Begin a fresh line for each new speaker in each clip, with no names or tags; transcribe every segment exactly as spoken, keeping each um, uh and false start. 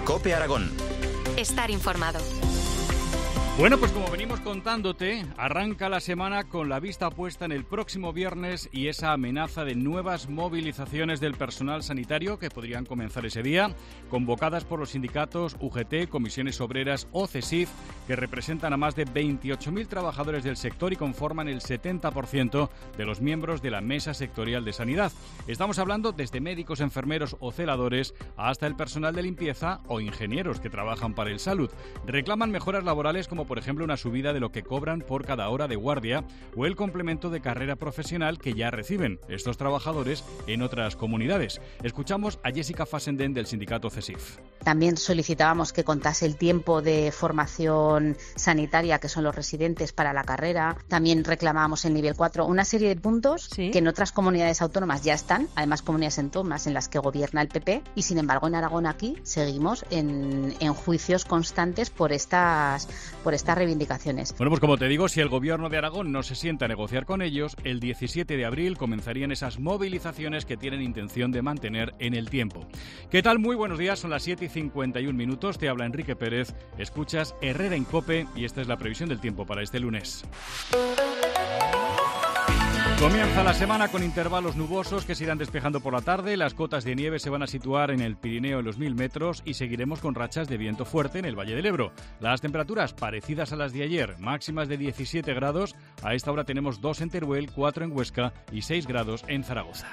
COPE Aragón.
Estar informado.
Bueno, pues como venimos contándote, arranca la semana con la vista puesta en el próximo viernes y esa amenaza de nuevas movilizaciones del personal sanitario que podrían comenzar ese día, convocadas por los sindicatos U G T, Comisiones Obreras o CESIF, que representan a más de veintiocho mil trabajadores del sector y conforman el setenta por ciento de los miembros de la Mesa Sectorial de Sanidad. Estamos hablando desde médicos, enfermeros o celadores hasta el personal de limpieza o ingenieros que trabajan para el salud. Reclaman mejoras laborales como por ejemplo una subida de lo que cobran por cada hora de guardia o el complemento de carrera profesional que ya reciben estos trabajadores en otras comunidades. Escuchamos a Jessica Fassenden del sindicato CESIF.
También solicitábamos que contase el tiempo de formación sanitaria que son los residentes para la carrera. También reclamábamos el nivel cuatro, una serie de puntos ¿Sí? que en otras comunidades autónomas ya están, además comunidades autónomas en las que gobierna el P P, y sin embargo en Aragón aquí seguimos en, en juicios constantes por estas por estas reivindicaciones.
Bueno, pues como te digo, si el gobierno de Aragón no se sienta a negociar con ellos, el diecisiete de abril comenzarían esas movilizaciones que tienen intención de mantener en el tiempo. ¿Qué tal? Muy buenos días, son las siete y cincuenta y un minutos, te habla Enrique Pérez, escuchas Herrera en COPE y esta es la previsión del tiempo para este lunes. Comienza la semana con intervalos nubosos que se irán despejando por la tarde. Las cotas de nieve se van a situar en el Pirineo en los mil metros y seguiremos con rachas de viento fuerte en el Valle del Ebro. Las temperaturas parecidas a las de ayer, máximas de diecisiete grados. A esta hora tenemos dos en Teruel, cuatro en Huesca y seis grados en Zaragoza.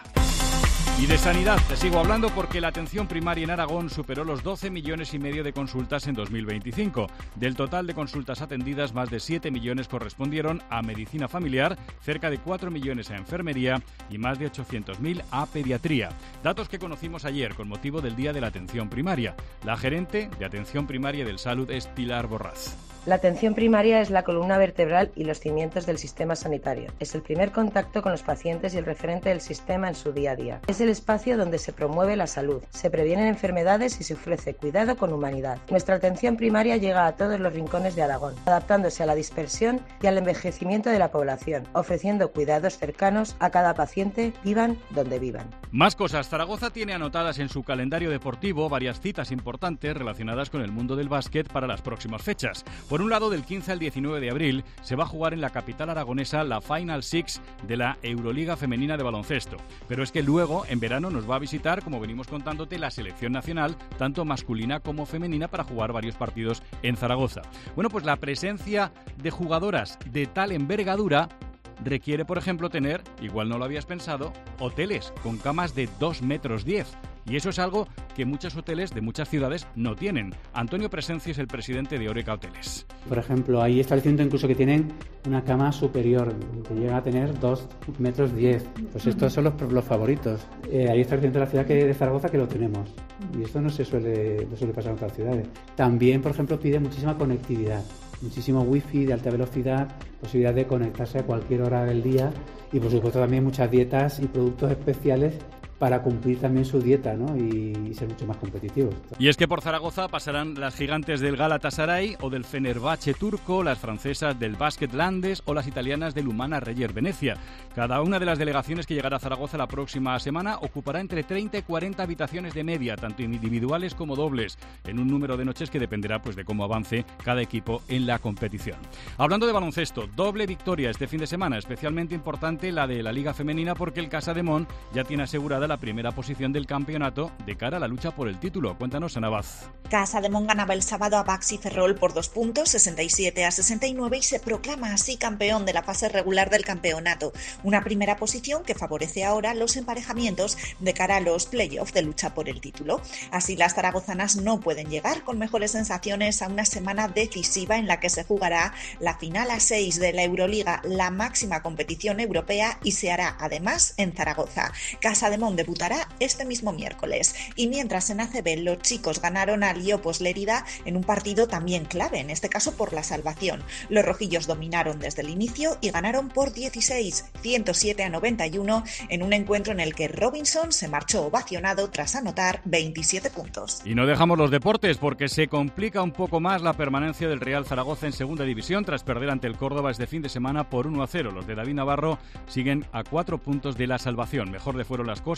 Y de sanidad te sigo hablando porque la atención primaria en Aragón superó los doce millones y medio de consultas en dos mil veinticinco. Del total de consultas atendidas, más de siete millones correspondieron a medicina familiar, cerca de cuatro millones a enfermería y más de ochocientos mil a pediatría. Datos que conocimos ayer con motivo del Día de la Atención Primaria. La gerente de Atención Primaria del Salud es Pilar Borraz.
La atención primaria es la columna vertebral y los cimientos del sistema sanitario. Es el primer contacto con los pacientes y el referente del sistema en su día a día. Es el espacio donde se promueve la salud, se previenen enfermedades y se ofrece cuidado con humanidad. Nuestra atención primaria llega a todos los rincones de Aragón, adaptándose a la dispersión y al envejecimiento de la población, ofreciendo cuidados cercanos a cada paciente, vivan donde vivan.
Más cosas. Zaragoza tiene anotadas en su calendario deportivo varias citas importantes relacionadas con el mundo del básquet para las próximas fechas. Por un lado, del quince al diecinueve de abril se va a jugar en la capital aragonesa la Final Six de la Euroliga Femenina de Baloncesto. Pero es que luego, en verano, nos va a visitar, como venimos contándote, la selección nacional, tanto masculina como femenina, para jugar varios partidos en Zaragoza. Bueno, pues la presencia de jugadoras de tal envergadura requiere, por ejemplo, tener, igual no lo habías pensado, hoteles con camas de dos metros diez. Y eso es algo que muchos hoteles de muchas ciudades no tienen. Antonio Presencio es el presidente de Oreca Hoteles.
Por ejemplo, hay establecimientos incluso que tienen una cama superior, que llega a tener dos metros diez. Pues estos son los, los favoritos. Eh, hay establecimientos de la ciudad que, de Zaragoza que lo tenemos. Y esto no se suele, no suele pasar en otras ciudades. También, por ejemplo, pide muchísima conectividad. Muchísimo wifi de alta velocidad, posibilidad de conectarse a cualquier hora del día y, por supuesto, también muchas dietas y productos especiales para cumplir también su dieta, ¿no? y, y ser mucho más competitivos.
Y es que por Zaragoza pasarán las gigantes del Galatasaray o del Fenerbahce turco, las francesas del Basket Landes o las italianas del Humana Reyer Venecia. Cada una de las delegaciones que llegará a Zaragoza la próxima semana ocupará entre treinta y cuarenta habitaciones de media, tanto individuales como dobles, en un número de noches que dependerá pues de cómo avance cada equipo en la competición. Hablando de baloncesto, doble victoria este fin de semana, especialmente importante la de la Liga Femenina porque el Casademont ya tiene asegurada la primera posición del campeonato de cara a la lucha por el título. Cuéntanos, Ana Vaz.
Casademont ganaba el sábado a Baxi Ferrol por dos puntos, sesenta y siete a sesenta y nueve, y se proclama así campeón de la fase regular del campeonato. Una primera posición que favorece ahora los emparejamientos de cara a los playoffs de lucha por el título. Así las zaragozanas no pueden llegar con mejores sensaciones a una semana decisiva en la que se jugará la final a seis de la Euroliga, la máxima competición europea, y se hará además en Zaragoza. Casademont debutará este mismo miércoles. Y mientras en A C B los chicos ganaron al Iopos Lérida en un partido también clave, en este caso por la salvación. Los rojillos dominaron desde el inicio y ganaron por dieciséis, ciento siete a noventa y uno, en un encuentro en el que Robinson se marchó ovacionado tras anotar veintisiete puntos.
Y no dejamos los deportes porque se complica un poco más la permanencia del Real Zaragoza en segunda división tras perder ante el Córdoba este fin de semana por uno a cero. Los de David Navarro siguen a cuatro puntos de la salvación. Mejor le fueron las cosas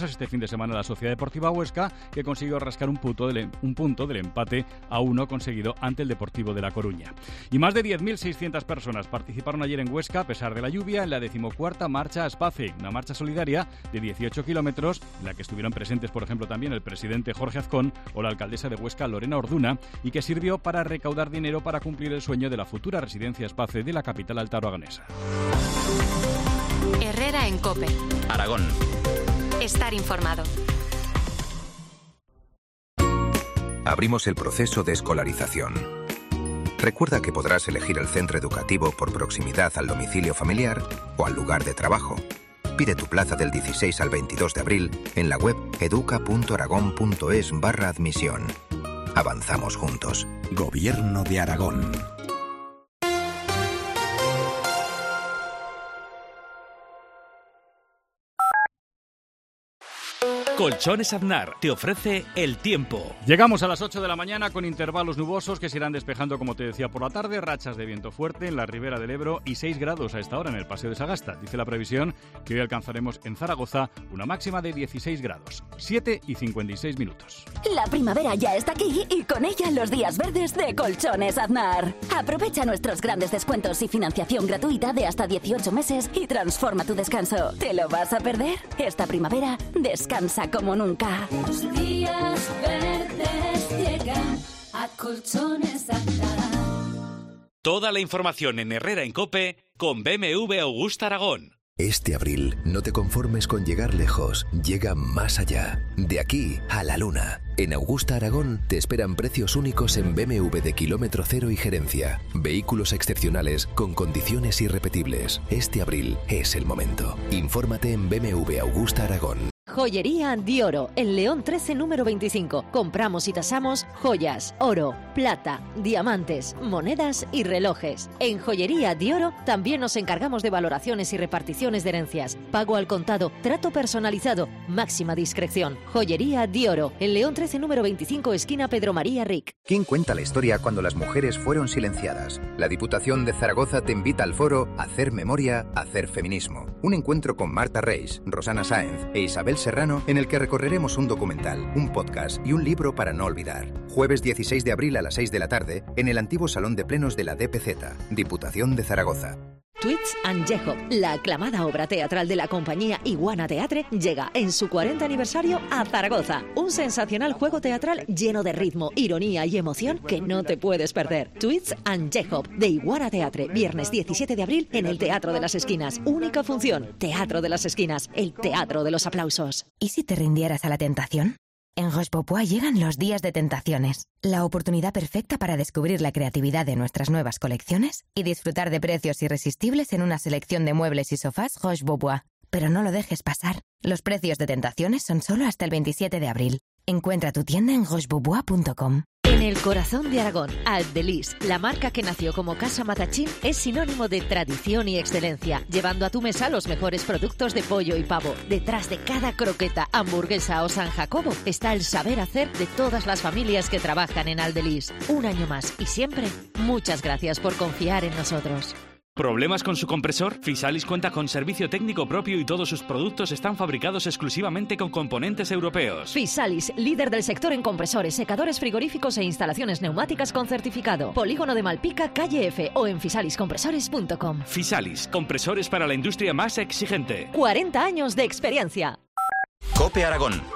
cosas este fin de semana la Sociedad Deportiva Huesca, que consiguió rascar un punto, del, un punto del empate a uno conseguido ante el Deportivo de La Coruña. Y más de diez mil seiscientas personas participaron ayer en Huesca, a pesar de la lluvia, en la decimocuarta Marcha a Aspace, una marcha solidaria de dieciocho kilómetros, en la que estuvieron presentes, por ejemplo, también el presidente Jorge Azcón o la alcaldesa de Huesca, Lorena Orduna, y que sirvió para recaudar dinero para cumplir el sueño de la futura residencia Aspace de la capital altaroaganesa.
Herrera en COPE.
Aragón.
Estar informado.
Abrimos el proceso de escolarización. Recuerda que podrás elegir el centro educativo por proximidad al domicilio familiar o al lugar de trabajo. Pide tu plaza del dieciséis al veintidós de abril en la web educa punto aragón punto es barra admisión. Avanzamos juntos.
Gobierno de Aragón.
Colchones Aznar te ofrece el tiempo.
Llegamos a las ocho de la mañana con intervalos nubosos que se irán despejando, como te decía, por la tarde, rachas de viento fuerte en la ribera del Ebro y seis grados a esta hora en el Paseo de Sagasta. Dice la previsión que hoy alcanzaremos en Zaragoza una máxima de dieciséis grados. siete y cincuenta y seis minutos.
La primavera ya está aquí y con ella los días verdes de Colchones Aznar. Aprovecha nuestros grandes descuentos y financiación gratuita de hasta dieciocho meses y transforma tu descanso. ¿Te lo vas a perder? Esta primavera descansa como nunca.
Los días verdes llegan a Colchones Aznar.
Toda la información en Herrera en COPE con B M W Augusta Aragón.
Este abril, no te conformes con llegar lejos, llega más allá. De aquí a la luna. En Augusta Aragón te esperan precios únicos en B M W de kilómetro cero y gerencia. Vehículos excepcionales con condiciones irrepetibles. Este abril es el momento. Infórmate en B M W Augusta Aragón.
Joyería Dioro, en León trece número veinticinco. Compramos y tasamos joyas, oro, plata, diamantes, monedas y relojes. En Joyería Dioro también nos encargamos de valoraciones y reparticiones de herencias. Pago al contado, trato personalizado, máxima discreción. Joyería Dioro, en León trece número veinticinco, esquina Pedro María Ric.
¿Quién cuenta la historia cuando las mujeres fueron silenciadas? La Diputación de Zaragoza te invita al foro Hacer Memoria, Hacer Feminismo. Un encuentro con Marta Reis, Rosana Sáenz e Isabel Serrano, en el que recorreremos un documental, un podcast y un libro para no olvidar. Jueves dieciséis de abril a las seis de la tarde en el antiguo Salón de Plenos de la D P Z, Diputación de Zaragoza.
Twits and Jehop, la aclamada obra teatral de la compañía Iguana Teatre, llega en su cuarenta aniversario a Zaragoza. Un sensacional juego teatral lleno de ritmo, ironía y emoción que no te puedes perder. Twits and Jehop, de Iguana Teatre, viernes diecisiete de abril en el Teatro de las Esquinas. Única función, Teatro de las Esquinas, el teatro de los aplausos.
¿Y si te rindieras a la tentación? En Roche Bobois llegan los días de tentaciones, la oportunidad perfecta para descubrir la creatividad de nuestras nuevas colecciones y disfrutar de precios irresistibles en una selección de muebles y sofás Roche Bobois. Pero no lo dejes pasar. Los precios de tentaciones son solo hasta el veintisiete de abril. Encuentra tu tienda en roche bobois punto com.
En el corazón de Aragón, Aldelis, la marca que nació como Casa Matachín, es sinónimo de tradición y excelencia, llevando a tu mesa los mejores productos de pollo y pavo. Detrás de cada croqueta, hamburguesa o San Jacobo está el saber hacer de todas las familias que trabajan en Aldelis. Un año más y siempre, muchas gracias por confiar en nosotros.
¿Problemas con su compresor? Fisalis cuenta con servicio técnico propio y todos sus productos están fabricados exclusivamente con componentes europeos.
Fisalis, líder del sector en compresores, secadores frigoríficos e instalaciones neumáticas con certificado. Polígono de Malpica, calle F o en fisalis compresores punto com.
Fisalis, compresores para la industria más exigente.
cuarenta años de experiencia.
COPE Aragón.